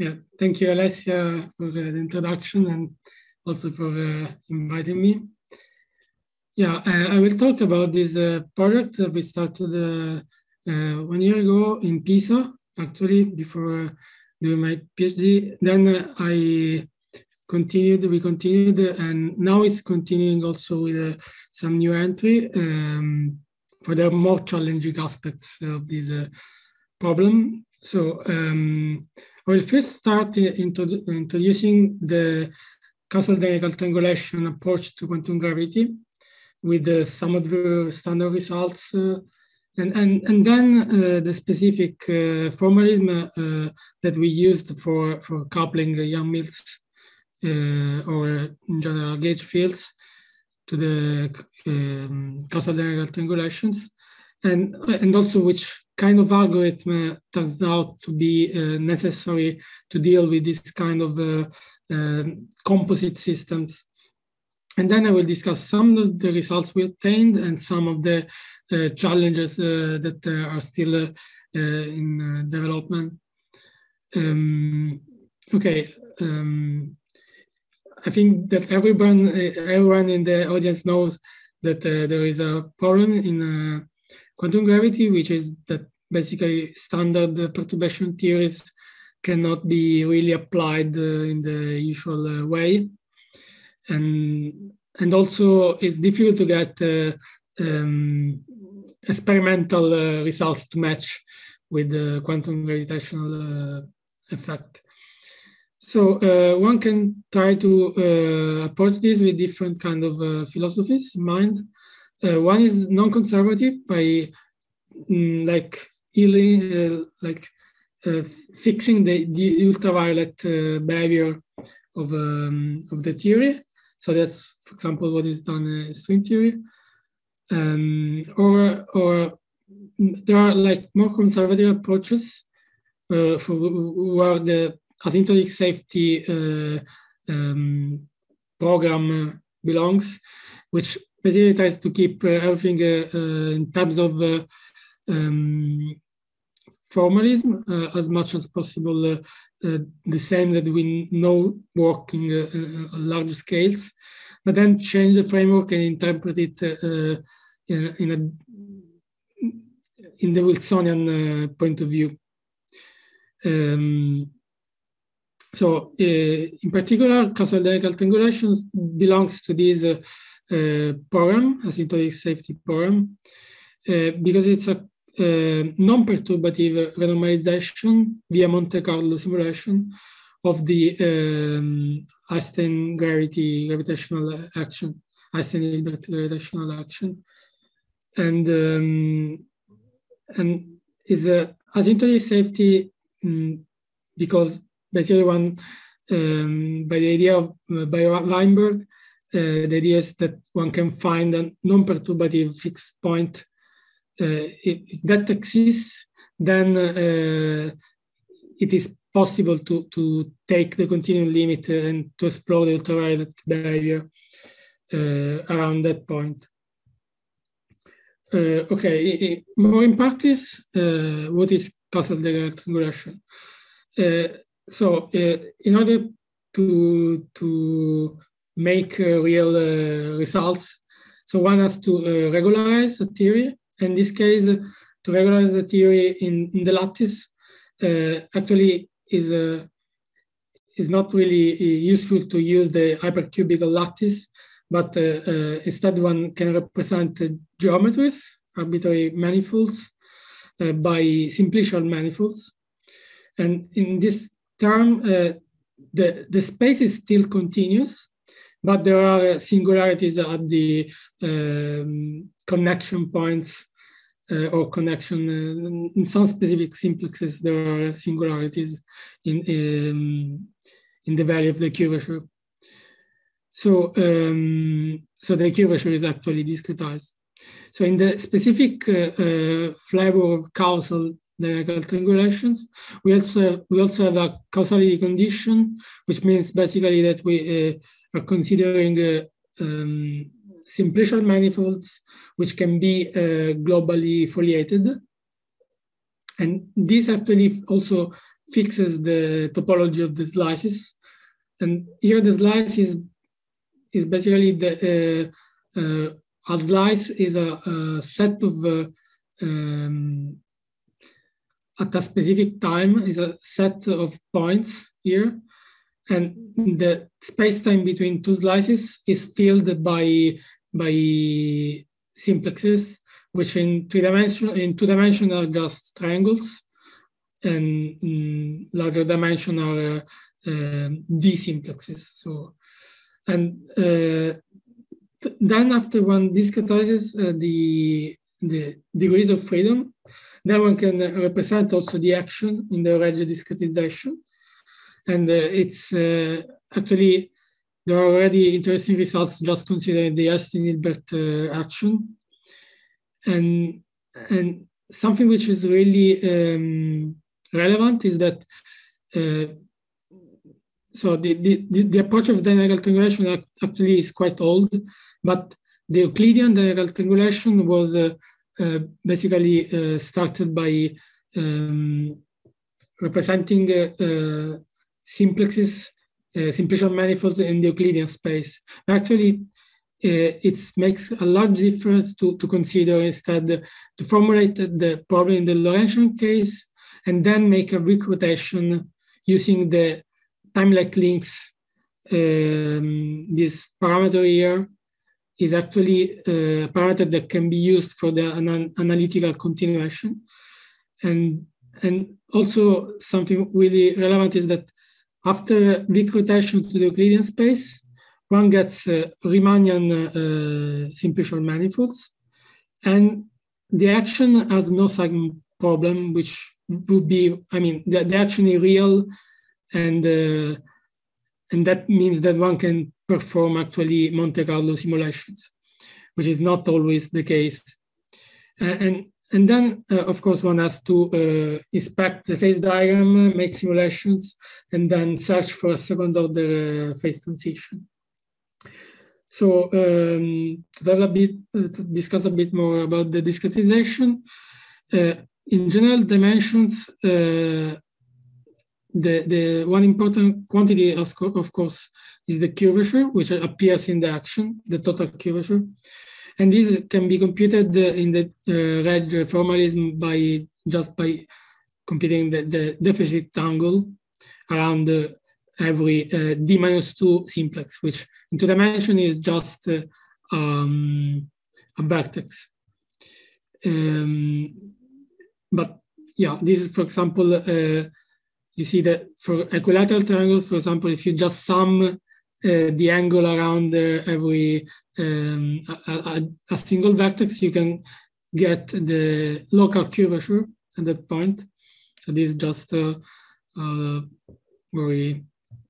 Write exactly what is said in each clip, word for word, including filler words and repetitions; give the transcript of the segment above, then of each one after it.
Yeah, thank you, Alessia, for uh, the introduction and also for uh, inviting me. Yeah, I, I will talk about this uh, project that we started uh, uh, one year ago in Pisa, actually, before uh, doing my PhD. Then uh, I continued, we continued, and now it's continuing also with uh, some new entry um, for the more challenging aspects of this uh, problem. So um, I will first start into introducing the causal dynamical triangulation approach to quantum gravity with uh, some of the standard results, uh, and, and, and then uh, the specific uh, formalism uh, that we used for, for coupling Yang-Mills uh, or in general gauge fields to the um, causal dynamical triangulations, and, and also which kind of algorithm uh, turns out to be uh, necessary to deal with this kind of uh, uh, composite systems. And then I will discuss some of the results we obtained and some of the uh, challenges uh, that uh, are still uh, uh, in uh, development. Um, okay, um, I think that everyone, everyone in the audience knows that uh, there is a problem in uh, quantum gravity, which is that basically standard perturbation theories cannot be really applied uh, in the usual uh, way. And, and also it's difficult to get uh, um, experimental uh, results to match with the quantum gravitational uh, effect. So uh, one can try to uh, approach this with different kind of uh, philosophies in mind. Uh, one is non-conservative by mm, like healing, uh, like uh, fixing the, the ultraviolet uh, behavior of, um, of the theory. So that's, for example, what is done in string theory. Um, or, or there are like more conservative approaches uh, for where the asymptotic safety uh, um, program belongs, which basically tries to keep uh, everything uh, uh, in terms of uh, um, formalism uh, as much as possible, uh, uh, the same that we know working uh, on large scales, but then change the framework and interpret it uh, in, in, a, in the Wilsonian uh, point of view. Um, so uh, in particular, causal dynamical triangulations belongs to this uh, uh, program, asymptotic safety program, uh, because it's a Uh, non-perturbative renormalization via Monte Carlo simulation of the um, Einstein gravity gravitational action, Einstein-Hilbert gravitational action, and um, and is a asymptotic safety um, because basically one um, by the idea of uh, by Weinberg, uh, the idea is that one can find a non-perturbative fixed point. Uh, if, if that exists, then uh, it is possible to, to take the continuum limit and to explore the ultraviolet behavior uh, around that point. Uh, okay, more in practice, uh, what is causal dynamical triangulation? Uh, so uh, in order to, to make uh, real uh, results, so one has to uh, regularize a theory. In this case, to regularize the theory in, in the lattice uh, actually is, uh, is not really useful to use the hypercubical lattice, but uh, uh, instead one can represent uh, geometries, arbitrary manifolds, uh, by simplicial manifolds. And in this term, uh, the, the space is still continuous, but there are singularities at the um, connection points uh, or connection. Uh, in some specific simplexes, there are singularities in, um, in the value of the curvature. So, um, so the curvature is actually discretized. So in the specific uh, uh, flavor of causal dynamical triangulations, we also have, we also have a causality condition, which means basically that we uh, are considering uh, um, simplicial manifolds, which can be uh, globally foliated. And this actually also fixes the topology of the slices. And here the slice is, is basically the, uh, uh, a slice is a, a set of, uh, um, at a specific time, is a set of points here. And the space-time between two slices is filled by, by simplexes, which in three dimension, in two dimension are just triangles, and in larger dimension are uh, uh, d-simplexes. So, and uh, th then after one discretizes uh, the, the degrees of freedom, then one can represent also the action in the Regge discretization. And uh, it's uh, actually, there are already interesting results just considering the Heston-Hilbert uh, action. And, and something which is really um, relevant is that, uh, so the, the, the approach of dynamical triangulation actually is quite old, but the Euclidean dynamical triangulation was uh, uh, basically uh, started by um, representing uh, uh, simplexes, uh, simplicial manifolds in the Euclidean space. Actually, uh, it makes a large difference to, to consider instead to formulate the problem in the Lorentzian case and then make a recruitation using the time-like links. Um, this parameter here is actually a parameter that can be used for the an analytical continuation. And, and also something really relevant is that after recruitation to the Euclidean space, one gets uh, Riemannian uh, simplicial manifolds, and the action has no sign problem, which would be, I mean, the, the action is real, and uh, and that means that one can perform actually Monte Carlo simulations, which is not always the case. Uh, and and then, uh, of course, one has to uh, inspect the phase diagram, make simulations, and then search for a second order uh, phase transition. So um, to tell a bit, uh, to discuss a bit more about the discretization, uh, in general dimensions, uh, the, the one important quantity, of course, is the curvature, which appears in the action, the total curvature. And this can be computed in the uh, Regge formalism by just by computing the, the deficit angle around the every uh, d minus two simplex, which in two dimension is just uh, um, a vertex. Um, but yeah, this is, for example, uh, you see that for equilateral triangles, for example, if you just sum uh, the angle around uh, every um, a, a, a single vertex, you can get the local curvature at that point. So this is just a, a very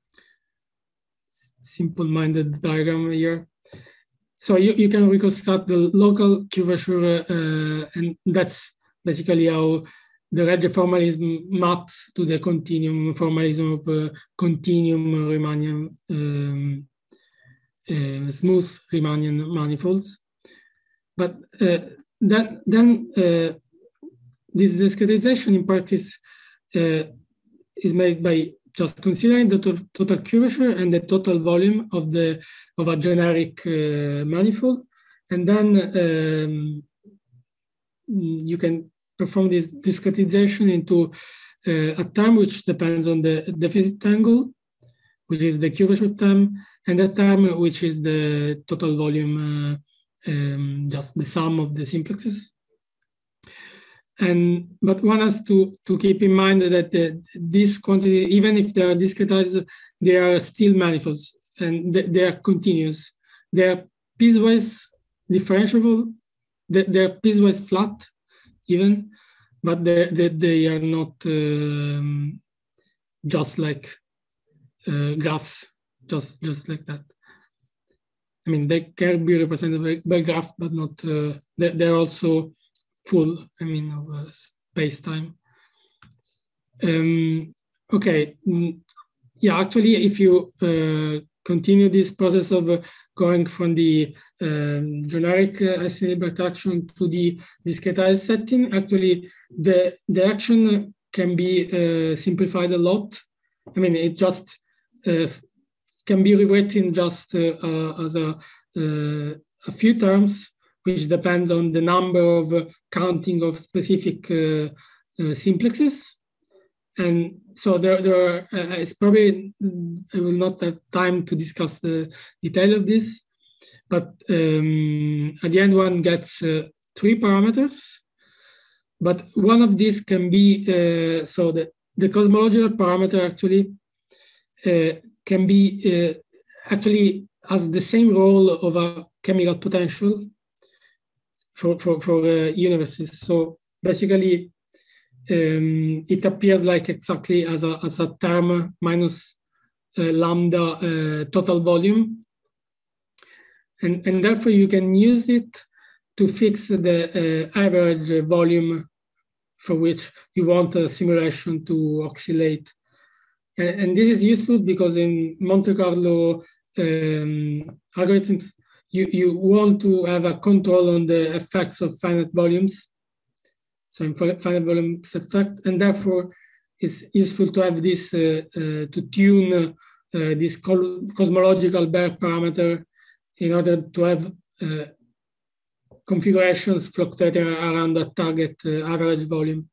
simple-minded diagram here. So you, you can reconstruct the local curvature, uh, and that's basically how the Regge formalism maps to the continuum formalism of uh, continuum Riemannian, um, uh, smooth Riemannian manifolds. But uh, that, then uh, this discretization in part is, uh, is made by just considering the to total curvature and the total volume of the of a generic uh, manifold, and then um, you can perform this discretization into uh, a term which depends on the deficit angle, which is the curvature term, and a term which is the total volume, uh, um, just the sum of the simplexes. And but one has to to keep in mind that the, this quantity, even if they are discretized, they are still manifolds, and they, they are continuous. They are piecewise differentiable. They, they are piecewise flat, even, but they they, they are not um, just like uh, graphs, just just like that. I mean, they can be represented by, by graph, but not. Uh, they, they're also full, I mean, of uh, space-time. Um, okay, yeah, actually, if you uh, continue this process of uh, going from the um, generic uh, Heston-Hilbert action to the discretized setting, actually, the, the action can be uh, simplified a lot. I mean, it just uh, can be rewritten just uh, uh, as a, uh, a few terms, which depend on the number of uh, counting of specific uh, uh, simplexes. And so there, there are, uh, it's probably, I will not have time to discuss the detail of this, but um, at the end one gets uh, three parameters, but one of these can be, uh, so the, the cosmological parameter actually uh, can be, uh, actually has the same role of a chemical potential for, for, for uh, universes. So basically, Um, it appears like exactly as a, as a term minus uh, lambda uh, total volume. And, and therefore you can use it to fix the uh, average volume for which you want a simulation to oscillate. And, and this is useful because in Monte Carlo um, algorithms, you, you want to have a control on the effects of finite volumes. So in finite volumes effect, and therefore it's useful to have this uh, uh, to tune uh, this cosmological Baire parameter in order to have uh, configurations fluctuating around the target uh, average volume.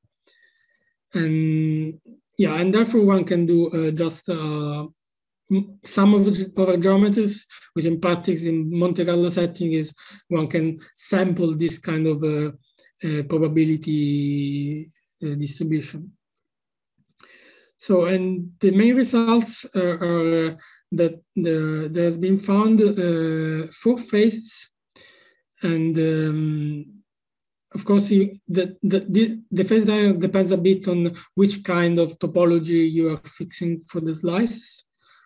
And yeah, and therefore one can do uh, just uh, some of the over geometries, which in practice in Monte Carlo setting is one can sample this kind of uh, Uh, probability uh, distribution. So, and the main results are, are that the, there has been found uh, four phases, and um, of course, you, the, the, the, the phase diagram depends a bit on which kind of topology you are fixing for the slice.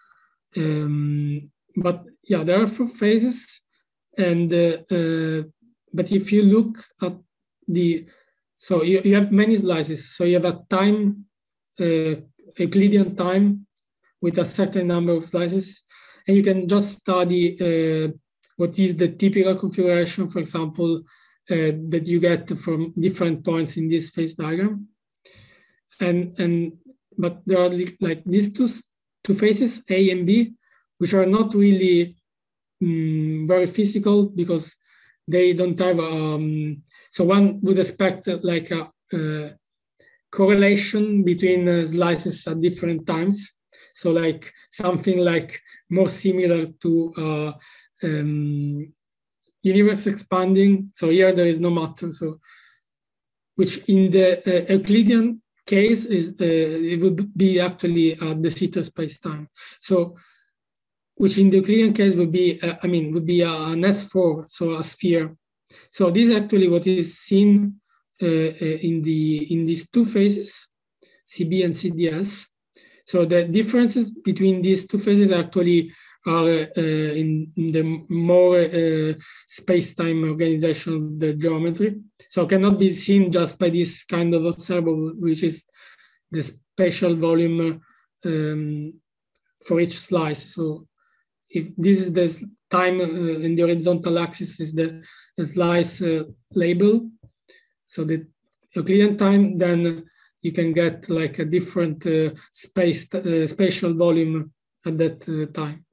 Um, but yeah, there are four phases, and uh, uh, but if you look at the, so you, you have many slices. So you have a time, uh, Euclidean time with a certain number of slices, and you can just study uh, what is the typical configuration, for example, uh, that you get from different points in this phase diagram. And, and but there are like these two, two phases, A and B, which are not really um, very physical because they don't have, um, so one would expect like a, a correlation between uh, slices at different times. So like something like more similar to uh, um, universe expanding. So here there is no matter. So which in the uh, Euclidean case is uh, it would be actually uh, de Sitter spacetime. So which in the Euclidean case would be, uh, I mean, would be an S four, so a sphere. So this is actually what is seen uh, in the in these two phases, C B and C D S. So the differences between these two phases actually are uh, in, in the more uh, space-time organization of the geometry. So cannot be seen just by this kind of observable, which is the spatial volume um, for each slice. So if this is the time uh, in the horizontal axis is the, the slice uh, label, so the Euclidean time, then you can get like a different uh, space, uh, spatial volume at that uh, time.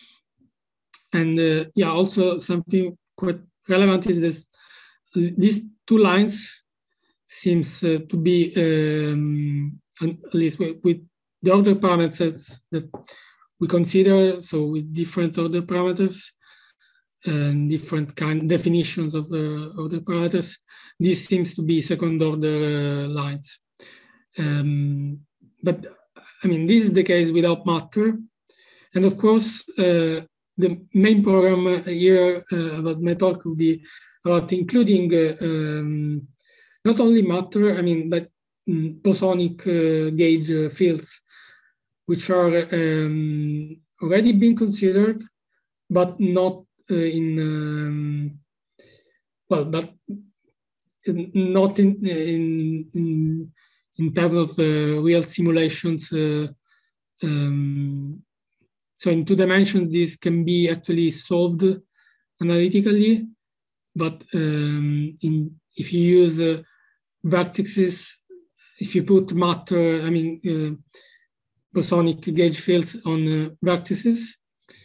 And uh, yeah, also something quite relevant is this, these two lines seems uh, to be, um, at least with, with the order parameters that we consider, so with different order parameters and different kind definitions of the order parameters, this seems to be second order uh, lines. Um, but I mean, this is the case without matter. And of course, uh, the main program here uh, about my talk will be about including uh, um, not only matter, I mean, but um, bosonic uh, gauge uh, fields, which are um, already being considered, but not uh, in, um, well, but not in, in, in, in terms of uh, real simulations. Uh, um, so in two dimensions, this can be actually solved analytically, but um, in, if you use uh, vertices if you put matter, I mean, uh, bosonic gauge fields on uh, vertices,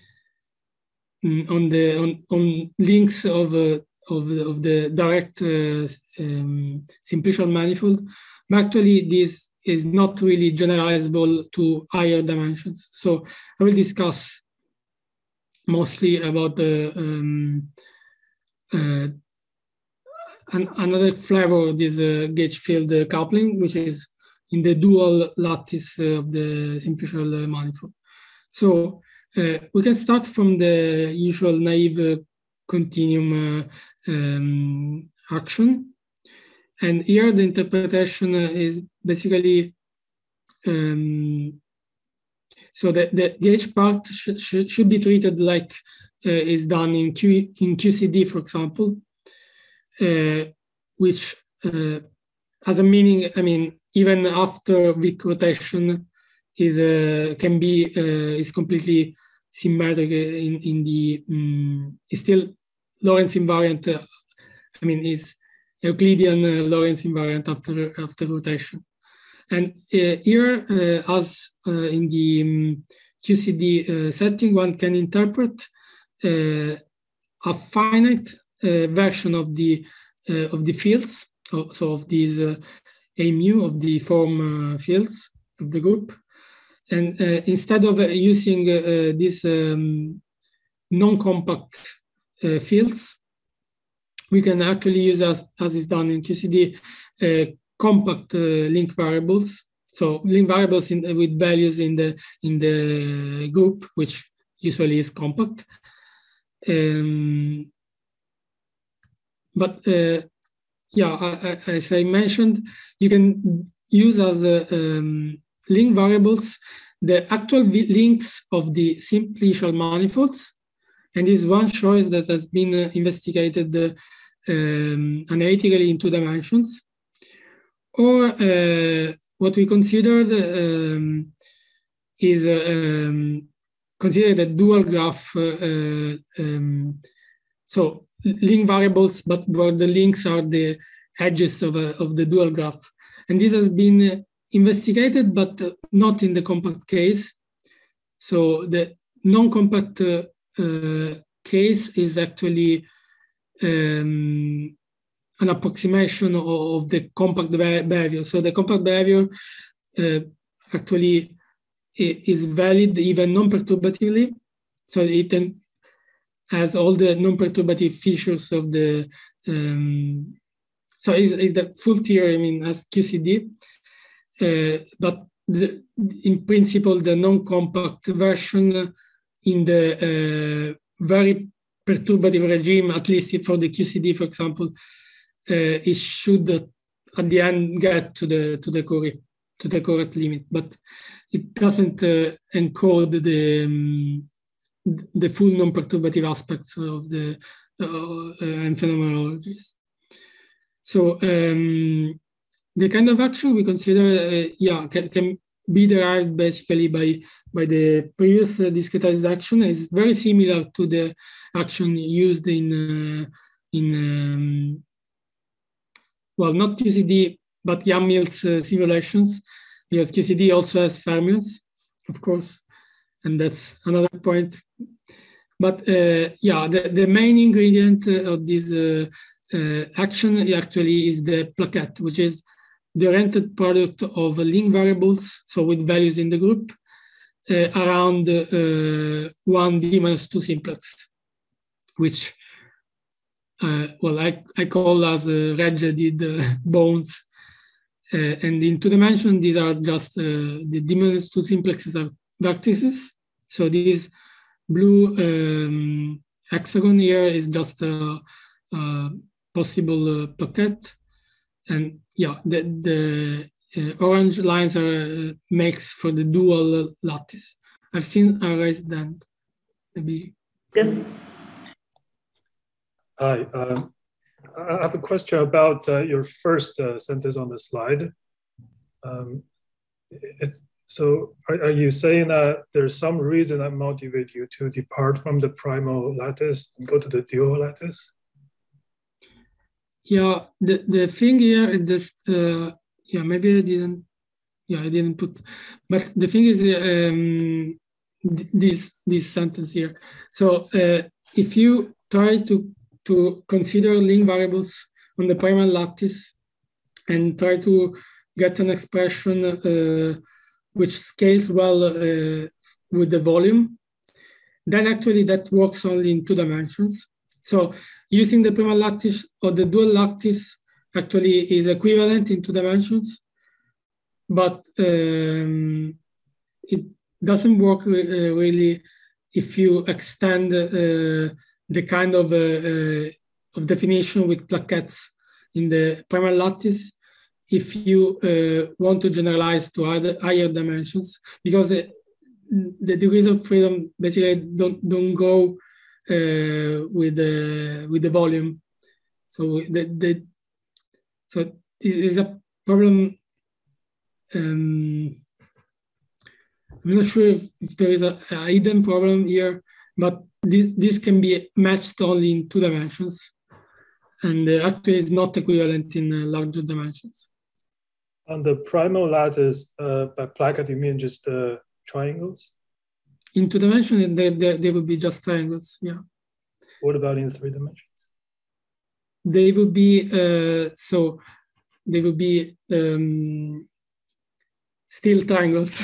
on the on, on links of uh, of the, of the direct uh, um, simplicial manifold, but actually this is not really generalizable to higher dimensions. So I will discuss mostly about the um, uh, an, another flavor of this uh, gauge field uh, coupling, which is in the dual lattice uh, of the simplicial uh, manifold. So uh, we can start from the usual naive uh, continuum uh, um, action. And here the interpretation uh, is basically, um, so the, the gauge part sh sh should be treated like uh, is done in, Q in Q C D, for example, uh, which uh, has a meaning, I mean, even after Wick rotation is uh, can be uh, is completely symmetric in in the um, is still Lorentz invariant. Uh, I mean, is Euclidean uh, Lorentz invariant after after rotation. And uh, here, uh, as uh, in the um, Q C D uh, setting, one can interpret uh, a finite uh, version of the uh, of the fields, so of these uh, A mu of the form uh, fields of the group. And uh, instead of uh, using uh, these um, non-compact uh, fields, we can actually use, as, as is done in Q C D, uh, compact uh, link variables. So link variables in, with values in the in the group, which usually is compact. Um, but uh, yeah, I, I, as I mentioned, you can use as a, um, link variables the actual links of the simplicial manifolds. And this is one choice that has been uh, investigated uh, um, analytically in two dimensions. Or uh, what we considered um, is uh, um, considered a dual graph. Uh, um, so link variables, but where the links are the edges of, a, of the dual graph. And this has been investigated, but not in the compact case. So the non-compact uh, uh, case is actually um, an approximation of, of the compact behavior. So the compact behavior uh, actually is valid even non-perturbatively. So it has all the non-perturbative features of the, um, so is, is the full theorem in as Q C D, uh, but the, in principle, the non-compact version in the uh, very perturbative regime, at least for the Q C D, for example, uh, it should uh, at the end get to the to the correct to the correct limit, but it doesn't uh, encode the um, the full non-perturbative aspects of the uh, uh, and phenomenologies. So um, the kind of action we consider, uh, yeah, can, can be derived basically by by the previous uh, discretized action. Is very similar to the action used in uh, in um, well, not Q C D, but Yang-Mills uh, simulations, because Q C D also has fermions, of course, and that's another point. But uh, yeah, the, the main ingredient of this uh, uh, action actually is the plaquette, which is the oriented product of link variables, so with values in the group, uh, around uh, one D minus two simplex, which, uh, well, I, I call as uh, Regge did uh, bones. Uh, and in two dimension, these are just uh, the D minus two simplexes are vertices. So this blue um, hexagon here is just a, a possible uh, plaquette. And yeah, the, the uh, orange lines are uh, makes for the dual uh, lattice. I've seen a raised hand. Maybe. Good. Hi, um, I have a question about uh, your first uh, sentence on the slide. Um, it, so are, are you saying that there's some reason that motivates you to depart from the primal lattice and go to the dual lattice? Yeah, the, the thing here is this, uh, yeah, maybe I didn't, yeah, I didn't put, but the thing is, um, th this, this sentence here. So uh, if you try to, to consider link variables on the Pyrmont lattice and try to get an expression uh, which scales well uh, with the volume, then actually that works only in two dimensions. So using the Pyrmont lattice or the dual lattice actually is equivalent in two dimensions, but um, it doesn't work uh, really if you extend uh, the kind of, uh, uh, of definition with plaquettes in the Pyrmont lattice if you uh, want to generalize to other higher dimensions, because uh, the degrees of freedom basically don't don't go uh, with the with the volume. So the, the so this is a problem. Um, I'm not sure if, if there is a, a hidden problem here, but this this can be matched only in two dimensions, and uh, actually is not equivalent in uh, larger dimensions. On the Pyrmont lattice, uh, by plaquette, you mean just the uh, triangles? In two dimensions, they, they, they would be just triangles, yeah. What about in three dimensions? They would be, uh, so they would be um, still triangles.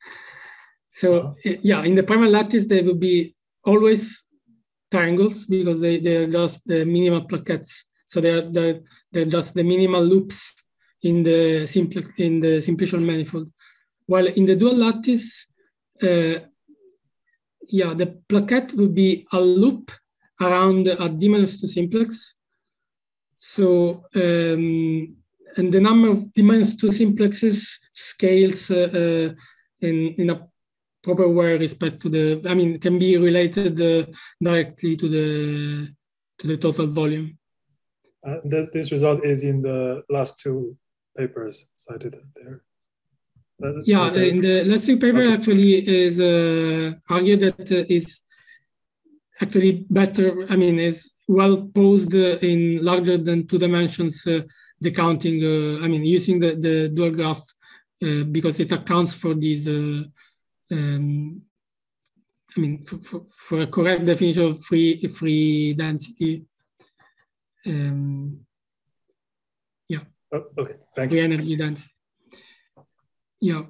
So uh-huh. yeah, in the Pyrmont lattice, they would be always triangles because they, they're just the minimal plaquettes. So they're, they're, they're just the minimal loops in the simple in the simplicial manifold. While in the dual lattice, uh, yeah, the plaquette would be a loop around a D minus two simplex. So, um, and the number of D minus two simplexes scales uh, uh, in, in a proper way respect to the, I mean, can be related uh, directly to the, to the total volume. Uh, this, this result is in the last two papers cited there. Uh, yeah, so in the last two paper okay. actually is uh, argued that uh, is actually better, I mean, is well posed uh, in larger than two dimensions, uh, the counting, uh, I mean, using the, the dual graph uh, because it accounts for these, uh, um, I mean, for, for, for a correct definition of free, free density. Um, yeah. Oh, okay, thank free you. Energy density. Yeah.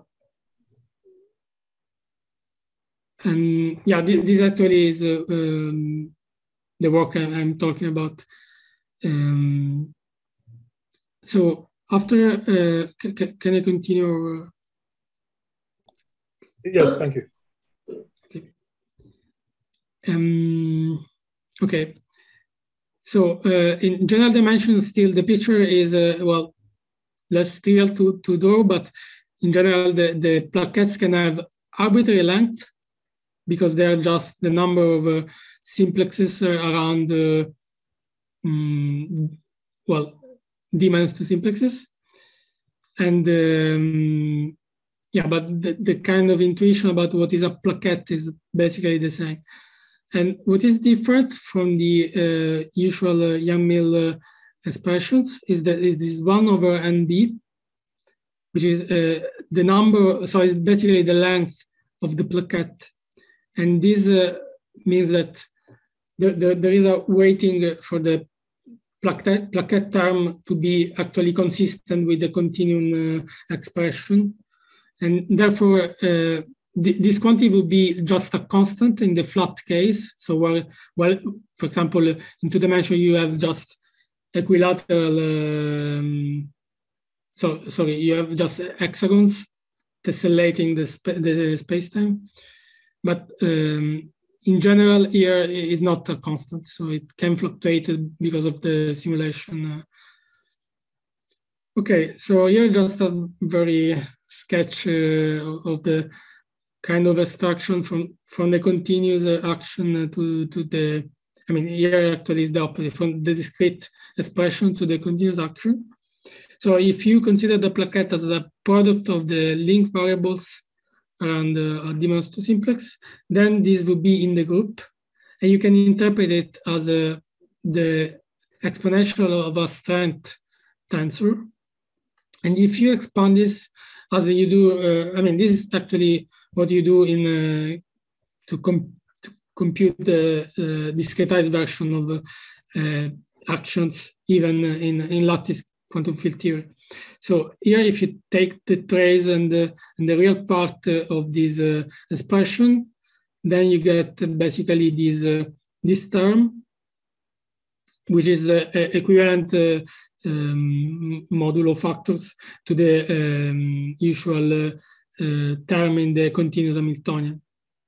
And yeah, this, this actually is uh, um, the work I'm, I'm talking about. Um, so after, uh, can I continue? Yes, thank you. Okay. Um, okay. So uh, in general dimensions, still the picture is, uh, well, less trivial to, to draw, but in general, the, the plaquettes can have arbitrary length because they are just the number of uh, simplexes around, uh, um, well, D minus two simplexes. And um, yeah, but the, the kind of intuition about what is a plaquette is basically the same. And what is different from the uh, usual uh, Yang-Mill uh, expressions is that is this one over N B, which is uh, the number, so it's basically the length of the plaquette. And this uh, means that there, there, there is a weighting for the plaquette, plaquette term to be actually consistent with the continuum uh, expression. And therefore, uh, th this quantity will be just a constant in the flat case. So, well, well for example, in two dimension, you have just equilateral, um, so sorry, you have just hexagons tessellating the, sp the space-time. But um, in general, here is not a constant, so it can fluctuate because of the simulation. Okay, so here just a very sketch uh, of the kind of extraction from, from the continuous action to, to the, I mean, here actually is the opposite, from the discrete expression to the continuous action. So if you consider the plaquette as a product of the link variables around uh, D minus two simplex, then this would be in the group. And you can interpret it as a, the exponential of a strength tensor. And if you expand this as you do, uh, I mean, this is actually what you do in uh, to, com to compute the uh, discretized version of uh, actions, even in, in lattice quantum field theory. So here, if you take the trace and the, and the real part uh, of this uh, expression, then you get basically this, uh, this term, which is uh, equivalent uh, um, modulo factors to the um, usual uh, uh, term in the continuous Hamiltonian.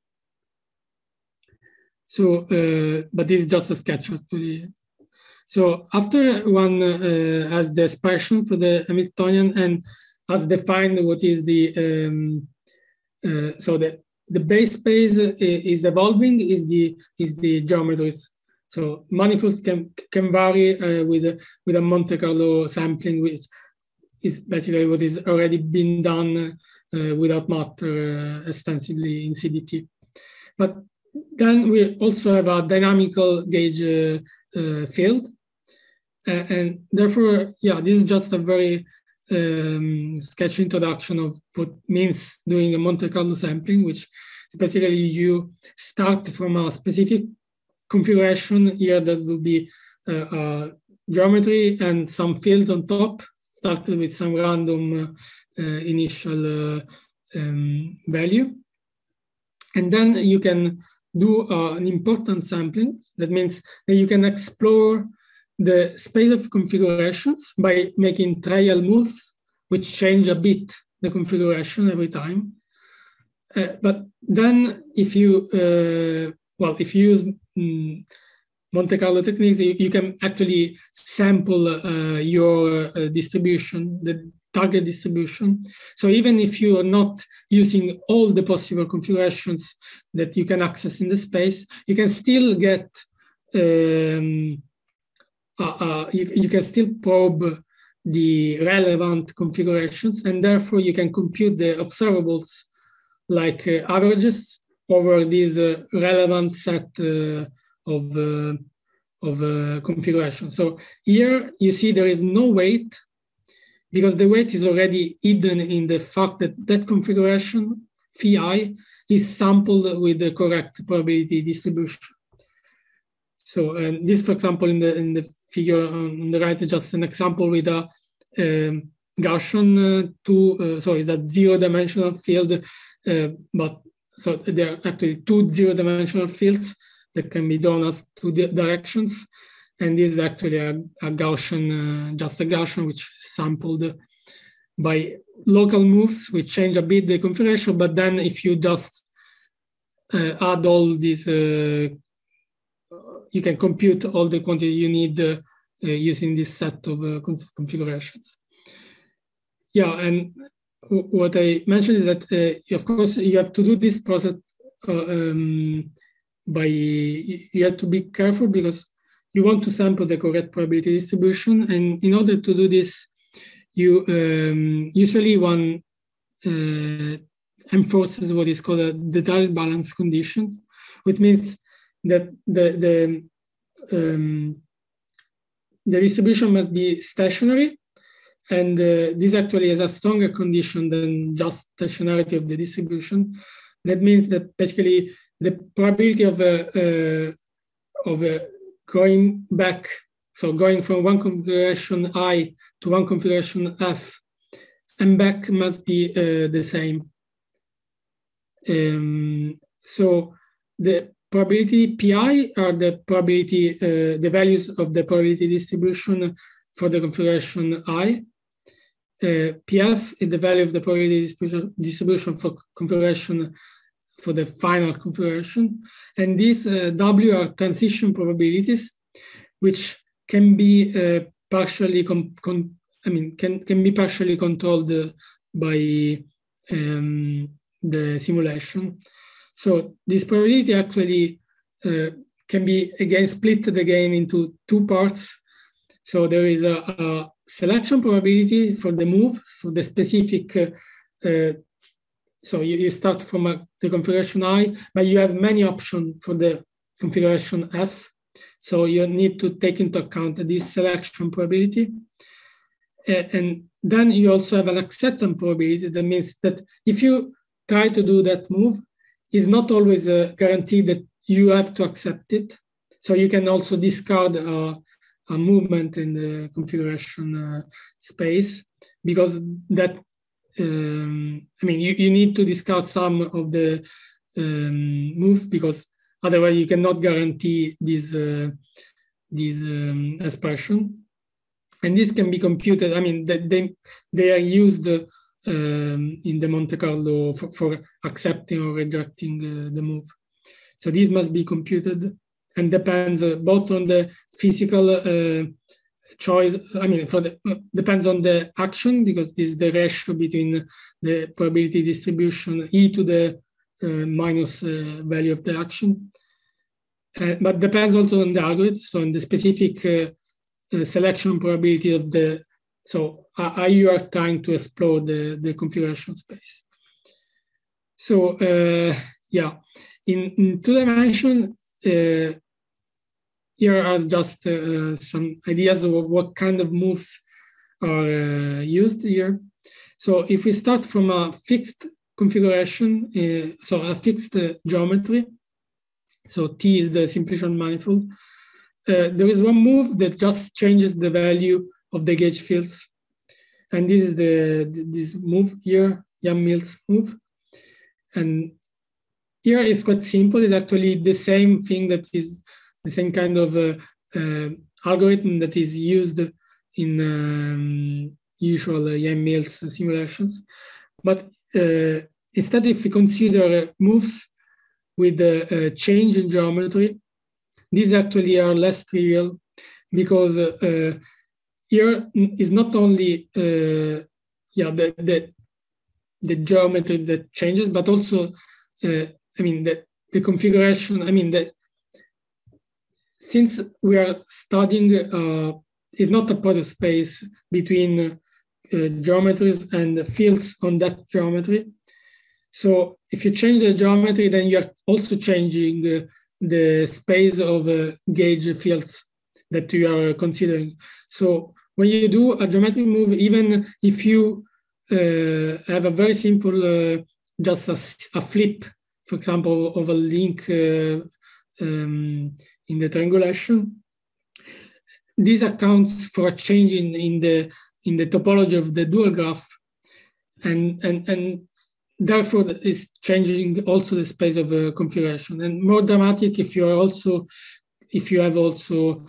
So, uh, but this is just a sketch actually. So after one uh, has the expression for the Hamiltonian and has defined what is the, um, uh, so the, the base space is evolving is the, is the geometries. So manifolds can, can vary uh, with, a, with a Monte Carlo sampling, which is basically what is already been done uh, without matter uh, extensively in C D T. But then we also have a dynamical gauge uh, uh, field. Uh, and therefore, yeah, this is just a very um, sketchy introduction of what means doing a Monte Carlo sampling, which is basically you start from a specific configuration here that will be uh, uh, geometry and some field on top, started with some random uh, uh, initial uh, um, value. And then you can do uh, an important sampling. That means that you can explore the space of configurations by making trial moves, which change a bit the configuration every time. Uh, but then if you, uh, well, if you use um, Monte Carlo techniques, you, you can actually sample uh, your uh, distribution, the target distribution. So even if you are not using all the possible configurations that you can access in the space, you can still get, um, uh, uh, you, you can still probe the relevant configurations, and therefore you can compute the observables like uh, averages over this uh, relevant set uh, of, uh, of uh, configuration. So here you see there is no weight, because the weight is already hidden in the fact that that configuration, phi I, is sampled with the correct probability distribution. So um, this, for example, in the, in the figure on the right is just an example with a um, Gaussian uh, two, uh, sorry, it's a zero-dimensional field, uh, but so there are actually two zero-dimensional fields that can be drawn as two di directions. And this is actually a, a Gaussian, uh, just a Gaussian, which is sampled by local moves, which change a bit the configuration. But then if you just uh, add all these, uh, you can compute all the quantity you need uh, uh, using this set of uh, configurations. Yeah, and what I mentioned is that, uh, of course, you have to do this process uh, um, by, you have to be careful because you want to sample the correct probability distribution. And in order to do this, you um, usually one uh, enforces what is called a detailed balance conditions, which means that the, the, um, the distribution must be stationary. And uh, this actually has a stronger condition than just stationarity of the distribution. That means that basically the probability of a, uh, of a going back, so going from one configuration I to one configuration F and back must be uh, the same. Um, so the probability Pi are the probability, uh, the values of the probability distribution for the configuration I. Uh, P F is the value of the probability distribution, distribution for configuration for the final configuration. And these uh, W are transition probabilities, which can be uh, partially, con con I mean, can, can be partially controlled uh, by um, the simulation. So this probability actually uh, can be again split again into two parts. So there is a, a selection probability for the move, for the specific, uh, uh, so you, you start from a, the configuration I, but you have many options for the configuration F. So you need to take into account this selection probability. Uh, and then you also have an acceptance probability. That means that if you try to do that move, it's not always a guarantee that you have to accept it. So you can also discard a, a movement in the configuration uh, space, because that, um, I mean, you, you need to discard some of the um, moves, because otherwise you cannot guarantee this, uh, this um, expression. And this can be computed. I mean, they, they are used uh, um, in the Monte Carlo for, for accepting or rejecting uh, the move. So this must be computed, and depends uh, both on the physical uh, choice. I mean, for the, depends on the action, because this is the ratio between the probability distribution e to the uh, minus uh, value of the action. Uh, but depends also on the algorithm, so on the specific uh, uh, selection probability of the, so how you are trying to explore the, the configuration space. So uh, yeah, in, in two dimension, uh, here are just uh, some ideas of what kind of moves are uh, used here. So if we start from a fixed configuration, uh, so a fixed uh, geometry, so T is the simplicial manifold, uh, there is one move that just changes the value of the gauge fields. And this is the, this move here, Yang-Mills move. And here is quite simple. It's actually the same thing that is the same kind of uh, uh, algorithm that is used in um, usual uh, Yang-Mills simulations. But uh, instead, if we consider moves with a, a change in geometry, these actually are less trivial, because uh, here is not only uh, yeah the, the the geometry that changes, but also uh, I mean the the configuration. I mean the since we are studying uh, is not a product space between uh, geometries and fields on that geometry. So if you change the geometry, then you are also changing uh, the space of uh, gauge fields that you are considering. So when you do a geometric move, even if you uh, have a very simple, uh, just a, a flip, for example, of a link uh, um, in the triangulation, this accounts for a change in, in the in the topology of the dual graph, and and and therefore is changing also the space of the configuration. And more dramatic if you are also if you have also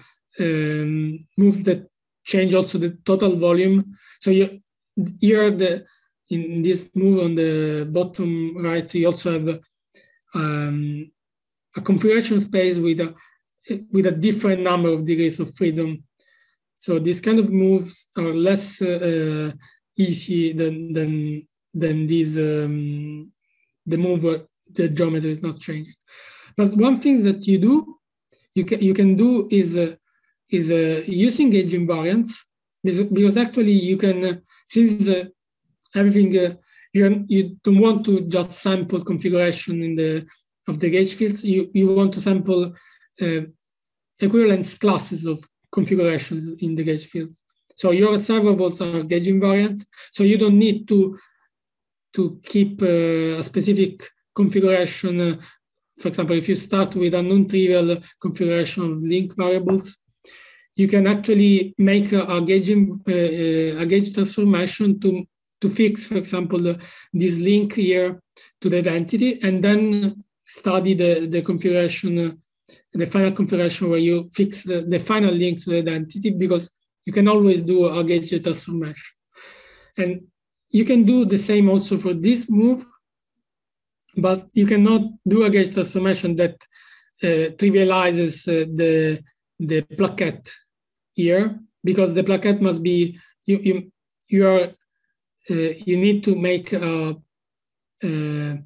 um, moves that change also the total volume. So you here the in this move on the bottom right, you also have um, a configuration space with a with a different number of degrees of freedom. So these kind of moves are less uh, easy than than than these um, the move where the geometry is not changing. But one thing that you do, you can you can do is uh, is uh, using gauge invariants, because actually you can uh, since uh, everything uh, you you don't want to just sample configuration in the of the gauge fields. You you want to sample uh, equivalence classes of configurations in the gauge fields. So your observables are gauge invariant, so you don't need to to keep uh, a specific configuration. Uh, for example, if you start with a non-trivial configuration of link variables, you can actually make a, a gauge uh, a gauge transformation to to fix, for example, the, this link here to the identity, and then study the the configuration. Uh, the final configuration where you fix the, the final link to the identity, because you can always do a gauge transformation. And you can do the same also for this move, but you cannot do a gauge transformation that uh, trivializes uh, the, the plaquette here, because the plaquette must be, you, you, you, are, uh, you need to make a, uh,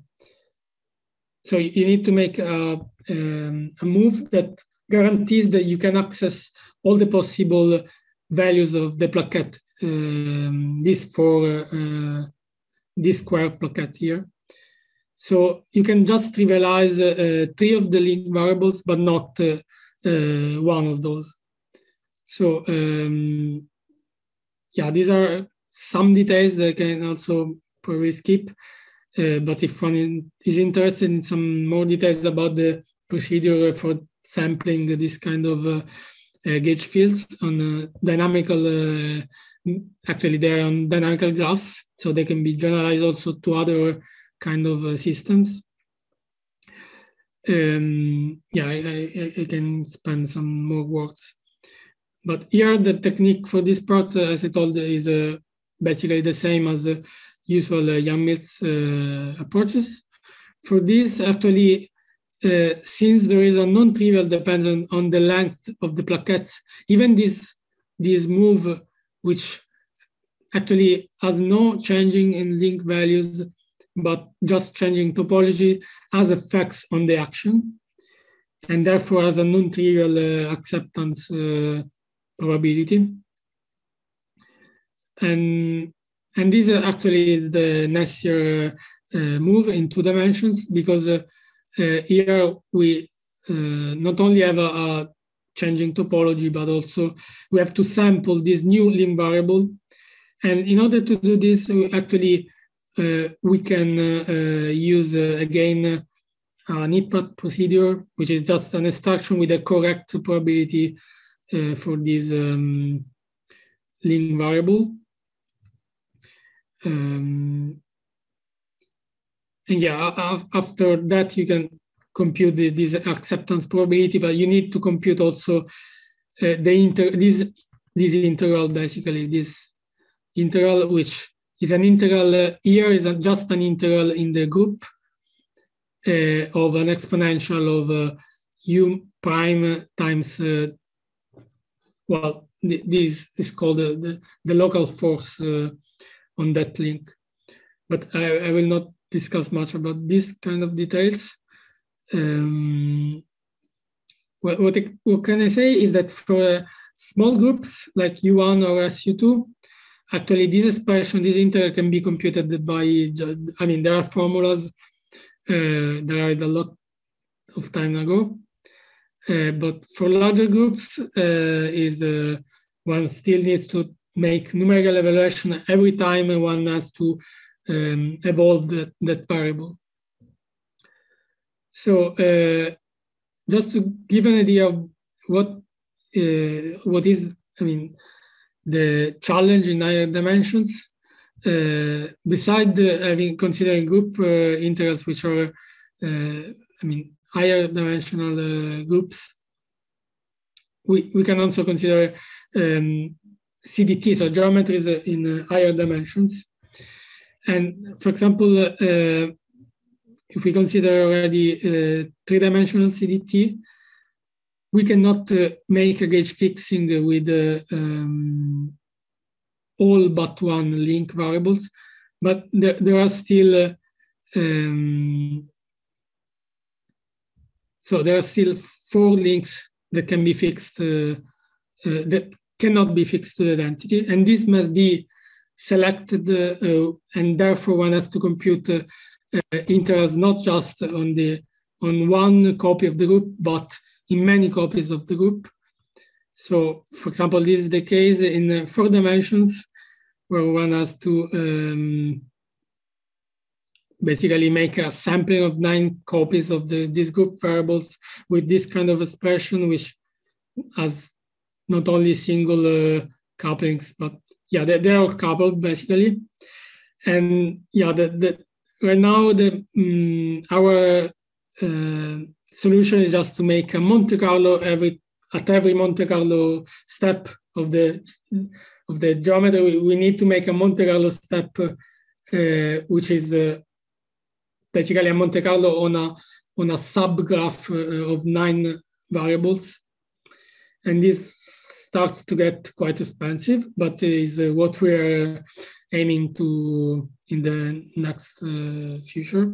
so you need to make a, um, a move that guarantees that you can access all the possible values of the plaquette, um, this for uh, this square plaquette here. So you can just trivialize uh, three of the link variables, but not uh, uh, one of those. So um, yeah, these are some details that I can also probably skip. Uh, but if one is interested in some more details about the procedure for sampling this kind of uh, uh, gauge fields on uh, dynamical, uh, actually they're on dynamical graphs, so they can be generalized also to other kind of uh, systems. Um, yeah, I, I, I can spend some more words. But here the technique for this part, uh, as I told, is uh, basically the same as the usual uh, Yang-Mills uh, approaches. For this, actually, uh, since there is a non-trivial dependence on the length of the plaquettes, even this, this move, which actually has no changing in link values, but just changing topology, has effects on the action, and therefore has a non-trivial uh, acceptance uh, probability. And, and this actually is the necessary uh, move in two dimensions, because uh, uh, here we uh, not only have a, a changing topology, but also we have to sample this new link variable. And in order to do this, we actually uh, we can uh, uh, use uh, again uh, an I P A T procedure, which is just an extraction with a correct probability uh, for this um, link variable. Um, and yeah, after that you can compute the, this acceptance probability, but you need to compute also uh, the inter this this integral, basically this integral, which is an integral uh, here is a, just an integral in the group uh, of an exponential of uh, u prime times uh, well th this is called uh, the the local force uh, on that link, but I, I will not discuss much about this kind of details. Um, what, what, it, what can I say is that for uh, small groups like U one or S U two, actually this expression, this integral can be computed by, I mean, there are formulas uh, that I had a lot of time ago, uh, but for larger groups, uh, is uh, one still needs to make numerical evaluation every time one has to um, evolve that, that variable. So uh, just to give an idea of what uh, what is, I mean, the challenge in higher dimensions, uh, beside the, I mean, considering group uh, integrals, which are, uh, I mean, higher dimensional uh, groups, we, we can also consider um, C D T, so geometries in uh, higher dimensions. And for example, uh, if we consider already uh, three-dimensional C D T, we cannot uh, make a gauge fixing with uh, um, all but one link variables, but there, there are still, uh, um, so there are still four links that can be fixed, uh, uh, that cannot be fixed to the identity, and this must be selected, uh, uh, and therefore one has to compute uh, uh, integrals not just on the on one copy of the group, but in many copies of the group. So, for example, this is the case in uh, four dimensions, where one has to um, basically make a sampling of nine copies of the these group variables with this kind of expression, which has not only single uh, couplings, but yeah, they, they are coupled basically. And yeah, the, the right now the um, our uh, solution is just to make a Monte Carlo every at every Monte Carlo step of the of the geometry. We, we need to make a Monte Carlo step, uh, which is uh, basically a Monte Carlo on a on a subgraph uh, of nine variables, and this starts to get quite expensive, but is uh, what we're aiming to in the next uh, future.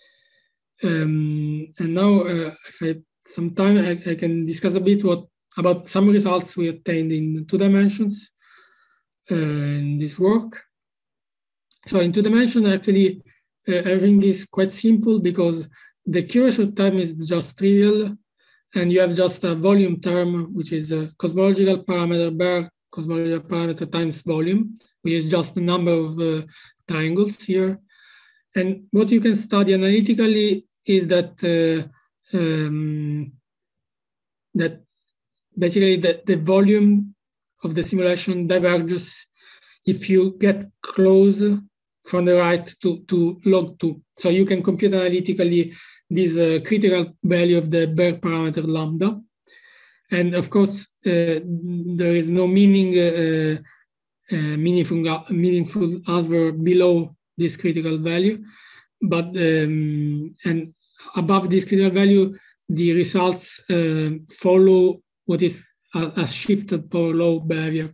Um, and now, uh, if I have some time, I, I can discuss a bit what about some results we obtained in two dimensions uh, in this work. So in two dimensions, actually, uh, everything is quite simple because the curvature term is just trivial, and you have just a volume term, which is a cosmological parameter bar cosmological parameter times volume, which is just the number of uh, triangles here. And what you can study analytically is that uh, um, that basically the, the volume of the simulation diverges if you get close from the right to, to log two. So you can compute analytically this uh, critical value of the Berg parameter lambda. And of course, uh, there is no meaning, uh, uh, meaningful, meaningful answer below this critical value. But, um, and above this critical value, the results uh, follow what is a, a shifted power law behavior,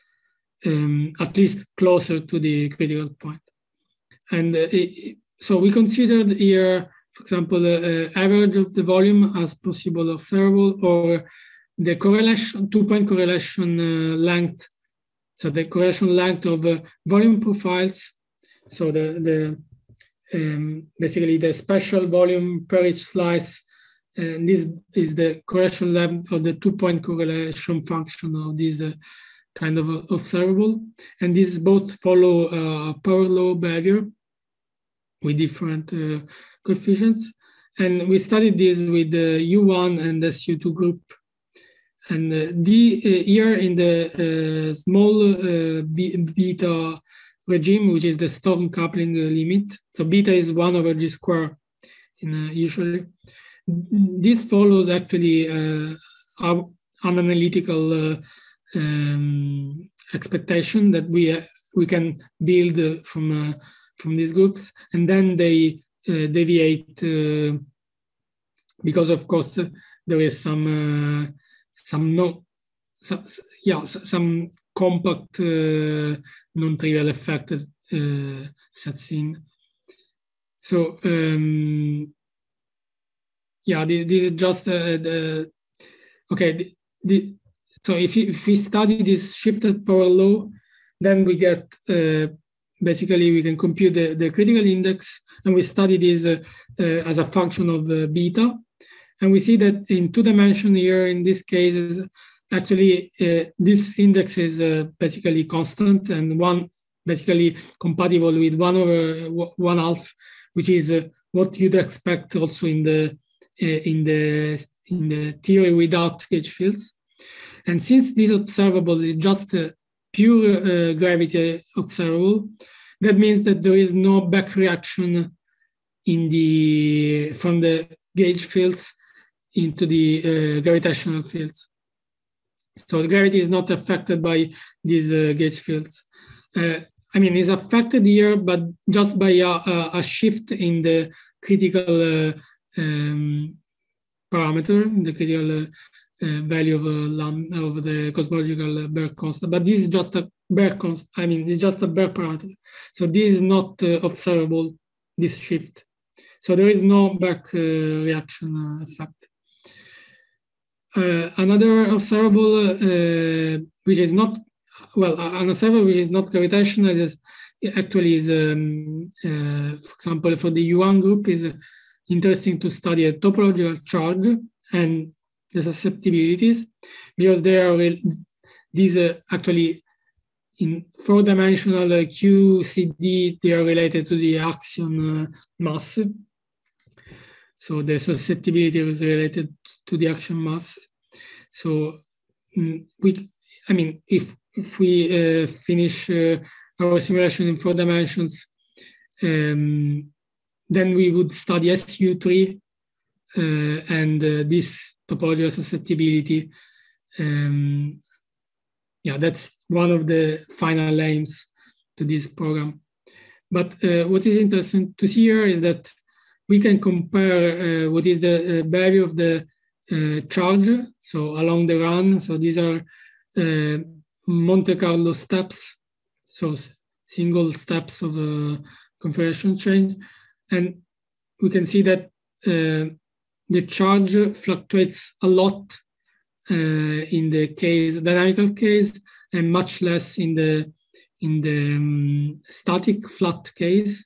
um, at least closer to the critical point. And uh, it, so we considered here, for example, uh, average of the volume as possible observable, or the correlation, two-point correlation uh, length. So the correlation length of uh, volume profiles. So the, the um, basically the spatial volume per each slice. And this is the correlation length of the two-point correlation function of this uh, kind of uh, observable. And these both follow uh, power law behavior with different uh, coefficients. And we studied this with the U one and S U two group. And uh, the, uh, here in the uh, small uh, beta regime, which is the Stone coupling uh, limit. So beta is one over G square in, uh, usually. This follows actually uh, an analytical uh, um, expectation that we, uh, we can build uh, from, uh, from these groups, and then they uh, deviate uh, because, of course, there is some uh, some no, some, yeah, some compact uh, non-trivial effect uh, sets in. So um, yeah, this, this is just uh, the okay. The, the, so if, if we study this shifted power law, then we get uh, basically we can compute the, the critical index, and we study this uh, uh, as a function of uh, beta. And we see that in two dimension here, in this case, is actually uh, this index is uh, basically constant, and one basically compatible with one over one half, which is uh, what you'd expect also in the uh, in the in the theory without gauge fields. And since this observable is just a pure uh, gravity observable, that means that there is no back reaction in the from the gauge fields into the uh, gravitational fields. So the gravity is not affected by these uh, gauge fields. Uh, I mean, it's affected here, but just by a, a, a shift in the critical uh, um, parameter, the critical uh, uh, value of, uh, of the cosmological Berg constant. But this is just a Berg constant. I mean, it's just a Berg parameter. So this is not uh, observable, this shift. So there is no back uh, reaction uh, effect. Uh, another observable, uh, which is not, well, an observable which is not gravitational, is actually is, um, uh, for example, for the U one group, is interesting to study a topological charge and the susceptibilities, because they are these uh, actually in four-dimensional uh, Q C D, they are related to the axion uh, mass. So the susceptibility is related to the axion mass. So mm, we, I mean, if if we uh, finish uh, our simulation in four dimensions, um, then we would study S U three uh, and uh, this topological susceptibility. Um, yeah, that's one of the final aims to this program. But uh, what is interesting to see here is that we can compare uh, what is the uh, value of the uh, charge, so along the run. So these are uh, Monte Carlo steps, so single steps of a configuration chain. And we can see that uh, the charge fluctuates a lot uh, in the case, dynamical case, and much less in the, in the um, static flat case.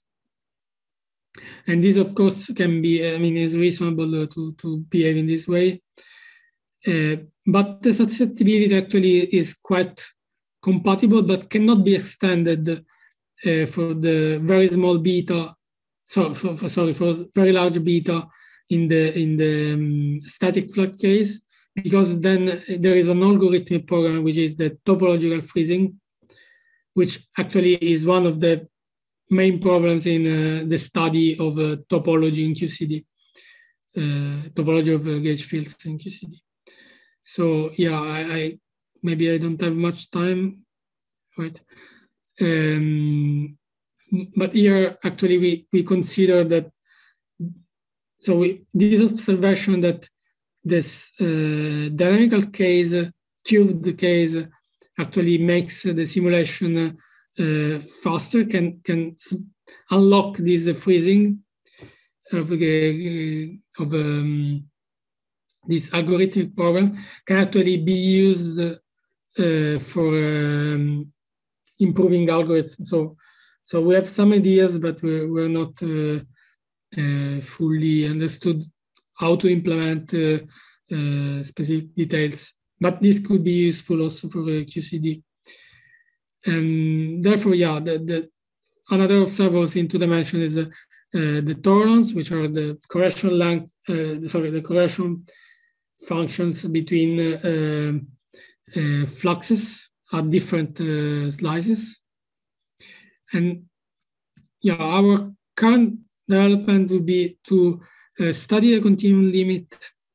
And this, of course, can be, I mean, is reasonable uh, to, to behave in this way. Uh, but the susceptibility actually is quite compatible, but cannot be extended uh, for the very small beta. So, for, for, sorry, for very large beta in the in the um, static flood case, because then there is an algorithmic program which is the topological freezing, which actually is one of the main problems in uh, the study of uh, topology in Q C D, uh, topology of uh, gauge fields in Q C D. So yeah, I, I maybe I don't have much time, right? Um, but here actually we we consider that. So we, this observation that this uh, dynamical case, cubed case, actually makes the simulation uh, faster, can can unlock this freezing of, uh, of um, this algorithmic program, can actually be used uh, for um, improving algorithms. So, so we have some ideas, but we're, we're not uh, uh, fully understood how to implement uh, uh, specific details. But this could be useful also for uh, Q C D. And therefore, yeah, the, the another observable in two dimension is uh, uh, the torrents, which are the correlation length, uh, sorry, the correlation functions between uh, uh, fluxes at different uh, slices. And yeah, our current development would be to uh, study the continuum limit.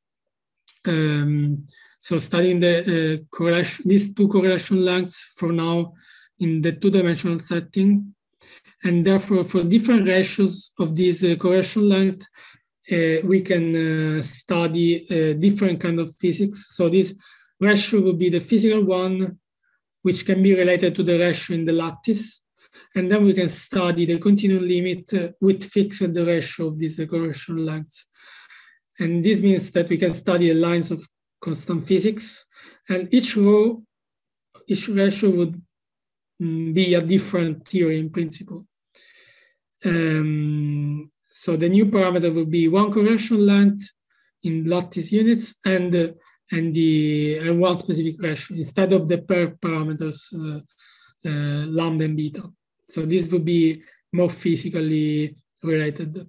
Um, so studying the uh, correlation, these two correlation lengths for now in the two-dimensional setting. And therefore, for different ratios of this uh, correlation length, uh, we can uh, study uh, different kind of physics. So this ratio would be the physical one, which can be related to the ratio in the lattice. And then we can study the continuum limit uh, with fixed ratio of these uh, correlation lengths. And this means that we can study the lines of constant physics, and each row, each ratio would mm, be a different theory in principle. Um, so the new parameter would be one correlation length in lattice units and uh, and the and one specific ratio instead of the pair parameters uh, uh, lambda and beta. So this would be more physically related.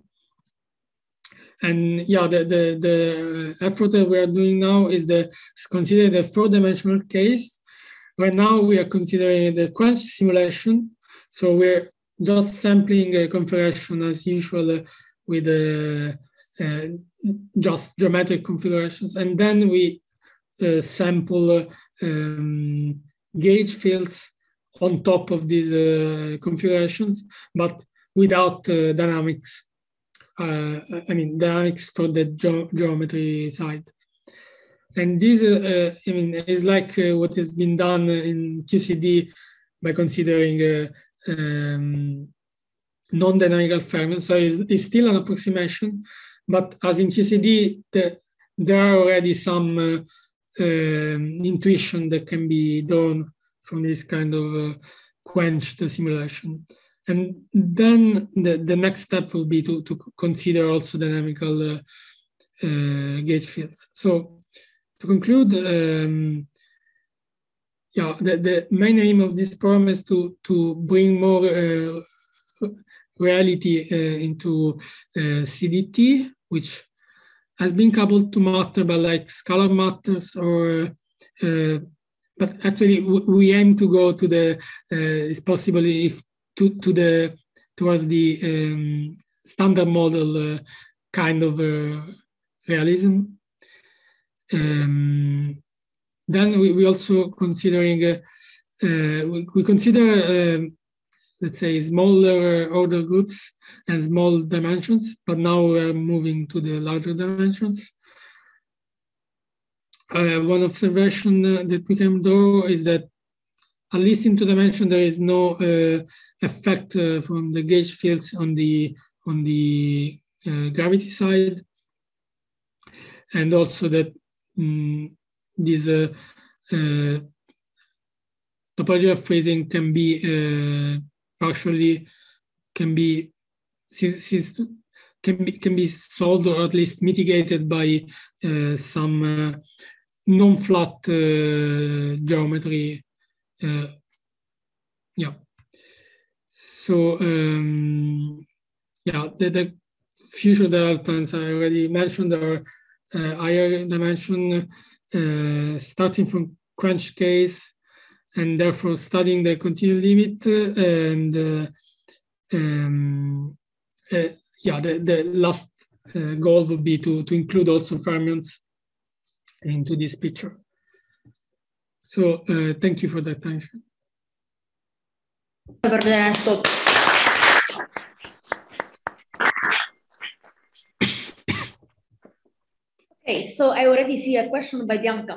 And yeah, the, the, the effort that we are doing now is the is consider the four-dimensional case. Right now we are considering the quench simulation. So we're just sampling a configuration as usual uh, with uh, uh, just geometric configurations. And then we uh, sample uh, um, gauge fields on top of these uh, configurations, but without uh, dynamics. Uh, I mean, dynamics for the ge geometry side. And this, uh, I mean, is like uh, what has been done in Q C D by considering uh, um, non-dynamical fermions. So it's, it's still an approximation, but as in Q C D, the, there are already some uh, uh, intuition that can be drawn from this kind of uh, quenched simulation. And then the, the next step will be to, to consider also dynamical uh, uh, gauge fields. So to conclude, um, yeah, the, the main aim of this program is to, to bring more uh, reality uh, into uh, C D T, which has been coupled to matter, but like scalar matters, or uh, but actually we aim to go to the, uh, it's possible if to, to the, towards the um, standard model uh, kind of uh, realism. Um, then we, we also considering, uh, uh, we, we consider, uh, let's say, smaller order groups and small dimensions, but now we're moving to the larger dimensions. Uh, one observation uh, that we can draw is that at least in two dimension, there is no uh, effect uh, from the gauge fields on the on the uh, gravity side, and also that um, this uh, uh, topology of freezing can be uh, partially can be can be can be solved or at least mitigated by uh, some uh, non-flat uh, geometry. Uh, Yeah. So um, yeah, the, the future developments I already mentioned are uh, higher dimension, uh, starting from quench case, and therefore studying the continuum limit, uh, and uh, um, uh, yeah, the, the last uh, goal would be to, to include also fermions into this picture. So uh, thank you for the attention. Okay, so I already see a question by Bianca.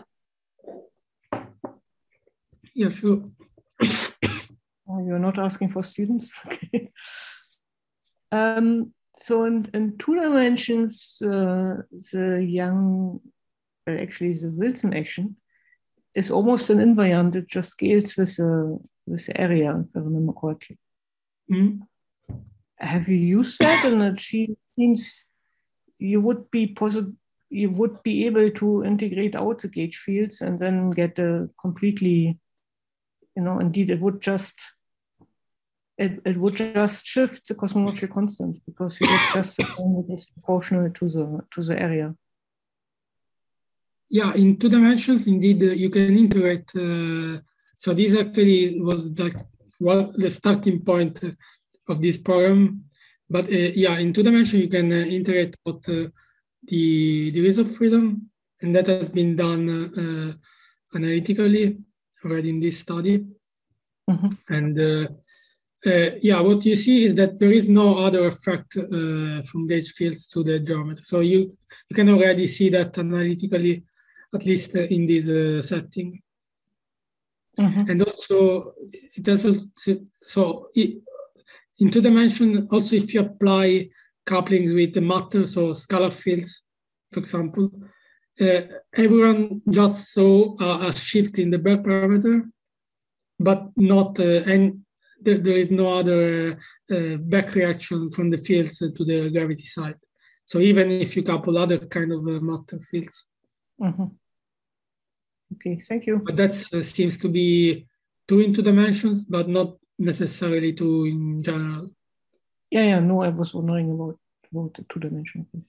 Yeah, sure. Oh, you're not asking for students? Okay. Um, so in, in two dimensions, uh, the young, well, actually the Wilson action is almost an invariant. It just scales with the, with the area, if I remember correctly. Mm-hmm. Have you used that? And it seems you would be possible, you would be able to integrate out the gauge fields and then get a completely, you know, indeed it would just, it, it would just shift the cosmological constant because you would just assume it is proportional to the, to the area. Yeah, in two dimensions, indeed, uh, you can integrate. Uh, so this actually was the, well, the starting point of this program. But uh, yeah, in two dimensions, you can uh, integrate out uh, the degrees of freedom, and that has been done uh, analytically already in this study. Mm-hmm. And uh, uh, yeah, what you see is that there is no other effect uh, from gauge fields to the geometry. So you, you can already see that analytically, at least uh, in this uh, setting. Mm-hmm. And also, it doesn't, so it, in two dimension, also if you apply couplings with the matter, so scalar fields, for example, uh, everyone just saw a, a shift in the Berg parameter, but not, uh, and there, there is no other uh, uh, back reaction from the fields uh, to the gravity side. So even if you couple other kind of uh, matter fields. Mm-hmm. Okay, thank you. But that uh, seems to be two in two dimensions, but not necessarily two in general. Yeah, yeah, no, I was wondering about, about the two dimension piece.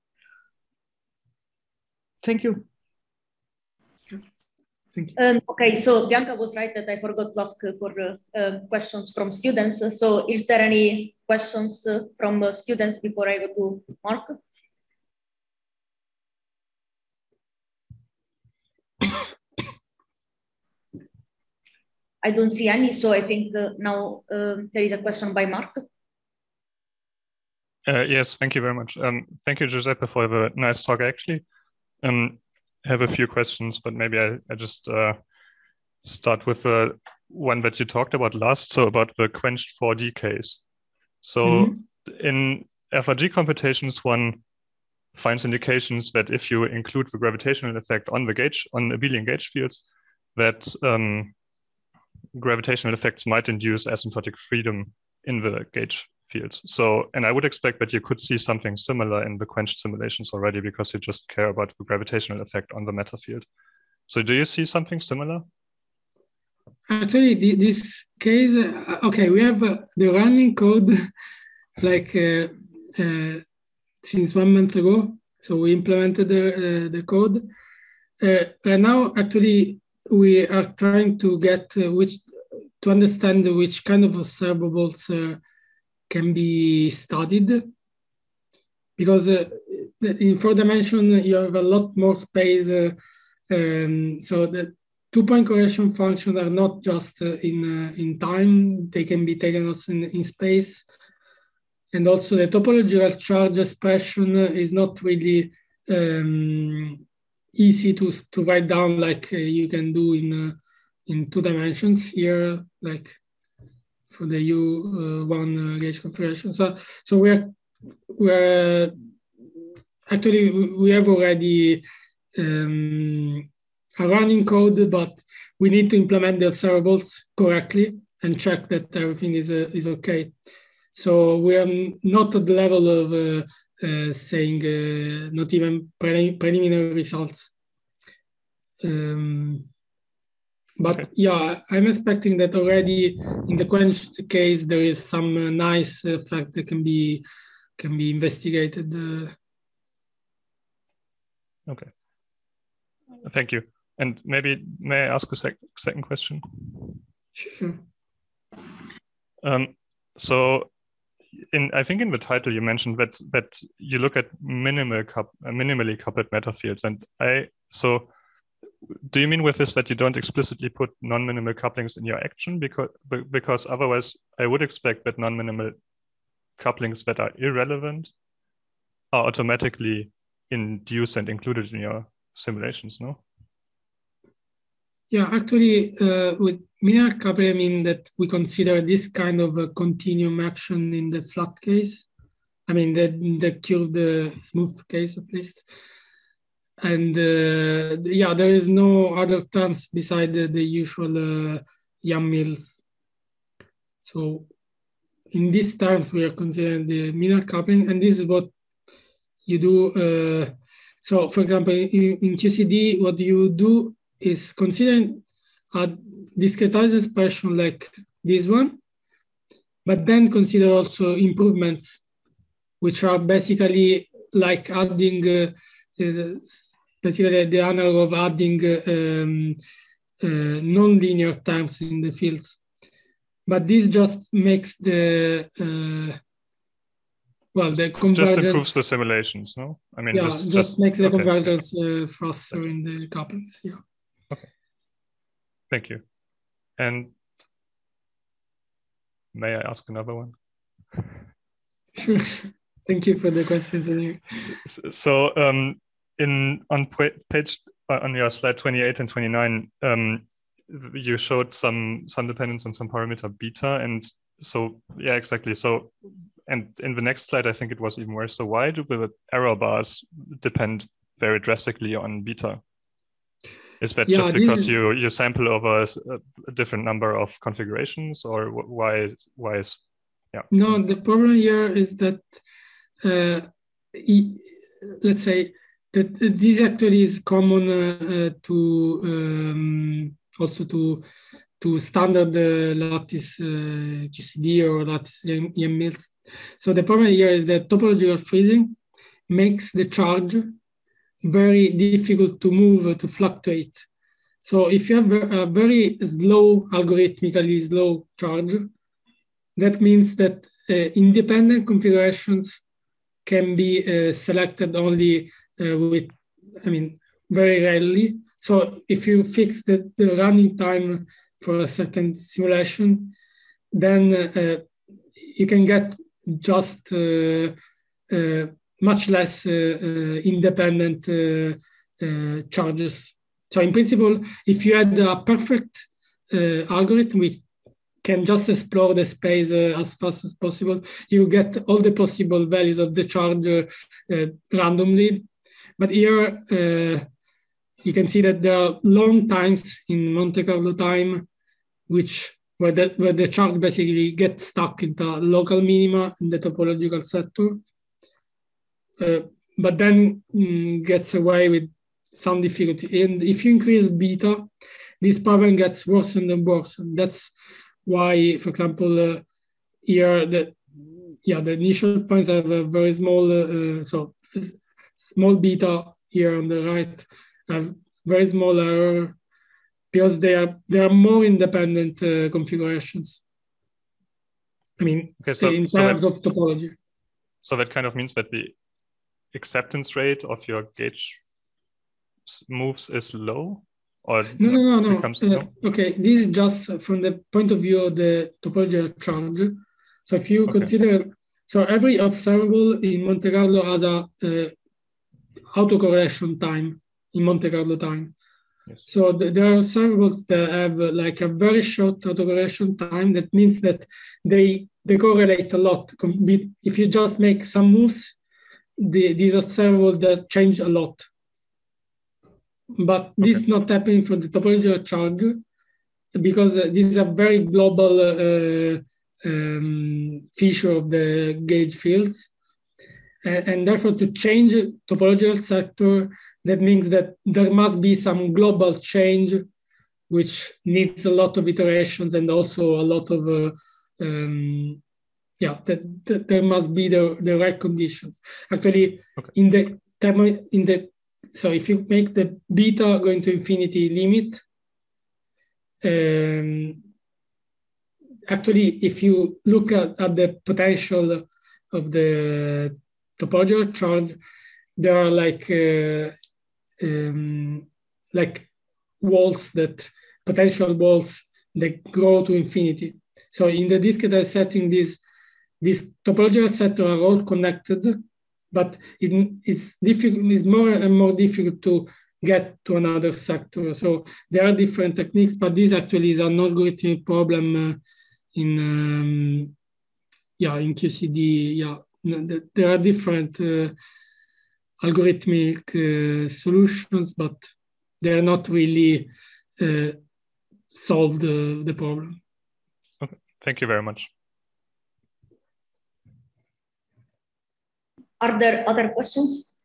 Thank you. Yeah. Thank you. Um, okay, so Bianca was right that I forgot to ask for uh, uh, questions from students. So is there any questions uh, from uh, students before I go to Mark? I don't see any, so I think uh, now uh, there is a question by Mark. Uh, yes, thank you very much. Um, thank you, Giuseppe, for the nice talk, actually. Um, I have a few questions, but maybe I, I just uh, start with the one that you talked about last, so about the quenched four D case. So mm-hmm. in F R G computations, one finds indications that if you include the gravitational effect on the gauge, on abelian gauge fields, that um, gravitational effects might induce asymptotic freedom in the gauge fields. So, and I would expect that you could see something similar in the quenched simulations already because you just care about the gravitational effect on the matter field. So do you see something similar? Actually, this case, okay, we have uh, the running code like uh, uh, since one month ago. So we implemented the, uh, the code. Uh, right now, actually, we are trying to get uh, which, to understand which kind of observables uh, can be studied. Because uh, in four dimension, you have a lot more space. Uh, um, so the two-point correlation functions are not just uh, in, uh, in time, they can be taken also in, in space. And also the topological charge expression is not really um, easy to, to write down like uh, you can do in, uh, in two dimensions here, like for the U one uh, gauge configuration. So, so we're, we're actually, we have already um, a running code, but we need to implement the observables correctly and check that everything is, uh, is okay. So we are not at the level of uh, uh, saying uh, not even pre preliminary results. Um, But okay. yeah, I'm expecting that already in the quenched case, there is some uh, nice effect that can be can be investigated. Uh, Okay. Thank you. And maybe may I ask a sec second question? sure. Um, so, in I think in the title you mentioned that that you look at minimal coup uh, minimally coupled matter fields, and I so do you mean with this that you don't explicitly put non-minimal couplings in your action because because otherwise I would expect that non-minimal couplings that are irrelevant are automatically induced and included in your simulations, no? Yeah, actually, uh, with minimal coupling, I mean that we consider this kind of a continuum action in the flat case. I mean, the, the curved, uh, smooth case at least. And uh, yeah, there is no other terms beside the, the usual uh, Yang-Mills. So in these terms, we are considering the minimal coupling, and this is what you do. Uh, so for example, in, in Q C D, what you do is consider a discretized expression like this one, but then consider also improvements, which are basically like adding, uh, is basically the analog of adding uh, um, uh, non-linear terms in the fields. But this just makes the, uh, well, the convergence. Just improves the simulations, no? I mean, yeah, this just, just makes the okay, convergence yeah. uh, faster in the couplings, yeah. Okay, thank you. And may I ask another one? Sure. Thank you for the questions. So um, in on page uh, on your slide twenty-eight and twenty-nine, um, you showed some some dependence on some parameter beta, and so yeah, exactly. So and in the next slide, I think it was even worse. So why do the error bars depend very drastically on beta? Is that yeah, just because is... you you sample over a, a different number of configurations, or why why is yeah? No, the problem here is that uh, let's say that this actually is common uh, to um, also to to standard uh, lattice uh, Q C D or lattice Yang-Mills. So the problem here is that topological freezing makes the charge very difficult to move, uh, to fluctuate. So if you have a very slow, algorithmically slow charge, that means that uh, independent configurations can be uh, selected only uh, with, I mean, very rarely. So if you fix the, the running time for a certain simulation, then uh, you can get just uh, uh, much less uh, uh, independent uh, uh, charges. So in principle, if you had a perfect uh, algorithm, we can just explore the space uh, as fast as possible. You get all the possible values of the charge uh, uh, randomly. But here, uh, you can see that there are long times in Monte Carlo time, which where the, where the charge basically gets stuck into local minima in the topological sector. Uh, but then mm, gets away with some difficulty. And if you increase beta, this problem gets worse and worse. And that's why, for example, uh, here, the, yeah, the initial points have a very small, uh, so small beta here on the right have very small error because they are, they are more independent uh, configurations. I mean, okay, so, in so terms that, of topology. So that kind of means that the acceptance rate of your gauge moves is low, or no, no, no, no. Becomes, uh, no? Okay, this is just from the point of view of the topological charge. So if you okay. consider, so every observable in Monte Carlo has a uh, autocorrelation time in Monte Carlo time. Yes. So the, there are observables that have uh, like a very short autocorrelation time. That means that they they correlate a lot. If you just make some moves, the, these observables that change a lot. But this okay. is not happening for the topological charge because uh, this is a very global uh, um, feature of the gauge fields. And, and therefore, to change topological sector, that means that there must be some global change which needs a lot of iterations and also a lot of, uh, um, yeah, that, that there must be the, the right conditions. Actually, okay. in the thermo, in the so if you make the beta going to infinity limit, um, actually, if you look at, at the potential of the topology charge, there are like uh, um, like walls that potential walls that grow to infinity. So in the discretized setting, these these topological sectors are all connected, but it, it's difficult. It's more and more difficult to get to another sector. So there are different techniques, but this actually is an algorithmic problem uh, in um, yeah in Q C D. Yeah, there are different uh, algorithmic uh, solutions, but they're not really uh, solve the, the problem. Okay, thank you very much. Are there other questions?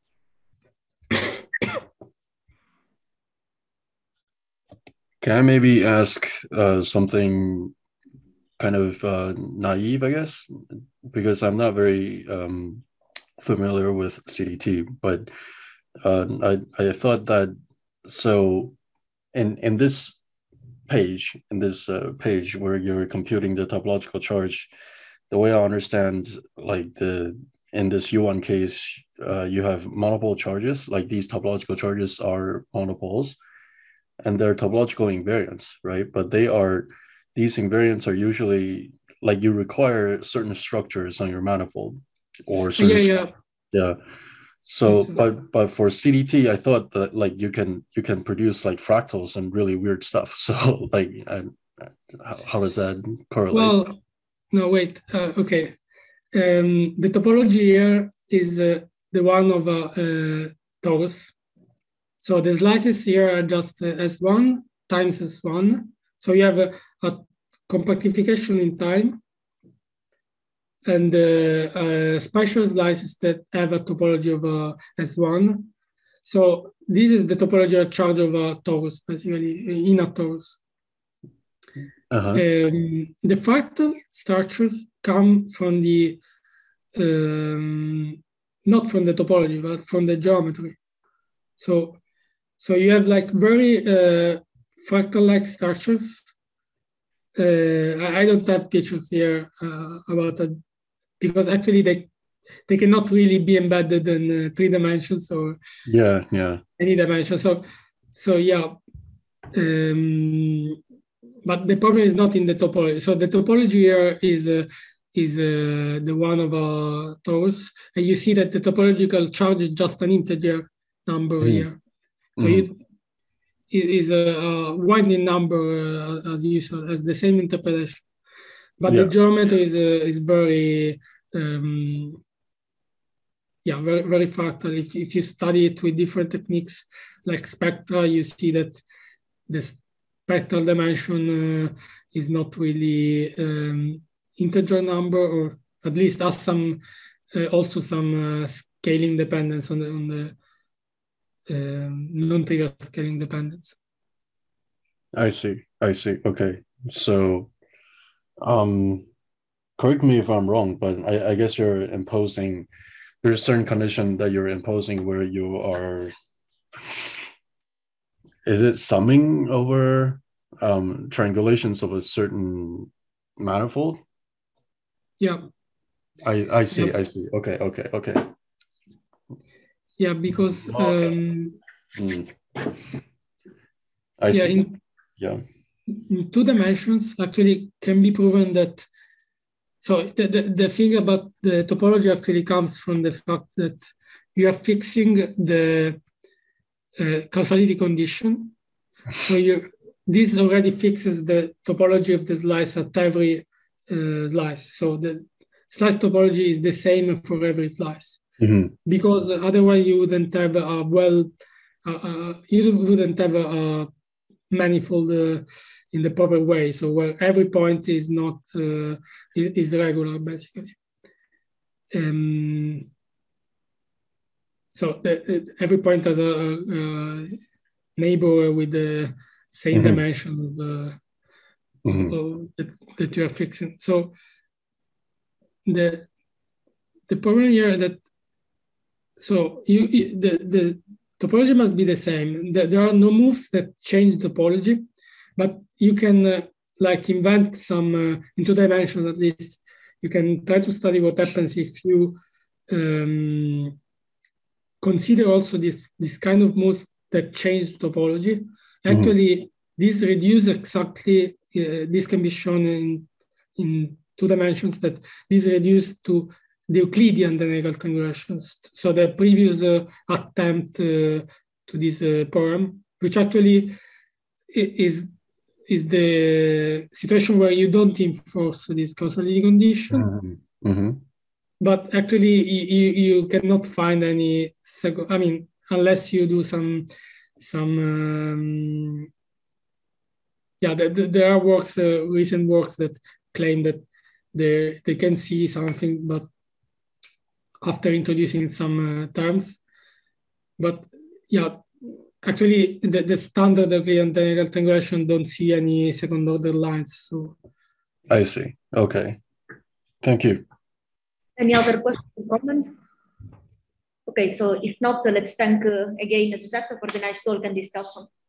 Can I maybe ask uh, something kind of uh, naive, I guess, because I'm not very um, familiar with C D T, but uh, I, I thought that, so in, in this page, in this uh, page where you're computing the topological charge, the way I understand, like the in this U one case, uh, you have monopole charges, like these topological charges are monopoles, and they're topological invariants, right? But they are, these invariants are usually, like you require certain structures on your manifold, or certain, yeah, yeah. yeah. So, but but for C D T, I thought that like you can you can produce like fractals and really weird stuff. So, like, I, how, how does that correlate? Well, no, wait. Uh, okay, um, the topology here is uh, the one of a uh, torus. So the slices here are just uh, S one times S one. So you have a, a compactification in time, and uh, uh, spatial slices that have a topology of uh, S one. So this is the topology of charge of a torus, basically, in a torus. Uh-huh. Um, the fractal structures come from the, um, not from the topology, but from the geometry. So, so you have like very uh, fractal-like structures. Uh, I don't have pictures here uh, about it, because actually they they cannot really be embedded in uh, three dimensions or yeah, yeah, any dimension. So, so yeah. Um, but the problem is not in the topology. So the topology here is uh, is uh, the one of a torus, and you see that the topological charge is just an integer number mm. here. So mm. you, it is a, a winding number uh, as usual, as the same interpretation. But yeah. the geometry is uh, is very um, yeah very very fractal. If if you study it with different techniques like spectra, you see that this spectral dimension uh, is not really um, integer number, or at least has some uh, also some uh, scaling dependence on the, on the um, non-trivial scaling dependence. I see. I see. Okay. So, um, correct me if I'm wrong, but I, I guess you're imposing, there's a certain condition that you're imposing where you are, is it summing over um, triangulations of a certain manifold? Yeah. I, I see, yeah. I see. Okay, okay, okay. Yeah, because um, mm. I yeah, see. in, yeah. in two dimensions, actually can be proven that, so the, the, the thing about the topology actually comes from the fact that you are fixing the uh, causality condition. So you, this already fixes the topology of the slice at every uh, slice. So the slice topology is the same for every slice. Mm-hmm. Because otherwise you wouldn't have a well, uh, uh, you wouldn't have a, a manifold uh, in the proper way. So where every point is not uh, is, is regular, basically. Um, so the, every point has a, a neighbor with the same mm-hmm. dimension of, uh, mm-hmm. of that, that you are fixing. So the the problem here that so you, you the the topology must be the same. There are no moves that change the topology, but you can uh, like invent some uh, in two dimensions at least. You can try to study what happens if you um, consider also this this kind of moves that change the topology. Actually, mm-hmm. this reduce exactly. Uh, this can be shown in in two dimensions. That this reduced to the Euclidean dynamical triangulations. So the previous uh, attempt uh, to this uh, problem, which actually is is the situation where you don't enforce this causality condition, mm-hmm. Mm-hmm. but actually you, you cannot find any. I mean, unless you do some some. Um, yeah, there, there are works, uh, recent works that claim that they they can see something, but after introducing some uh, terms, but yeah, actually the, the standard Euclidean dynamical triangulation don't see any second order lines. So I see. Okay, thank you. Any other question or comment? Okay, so if not, uh, let's thank uh, again Giuseppe for the nice talk and discussion.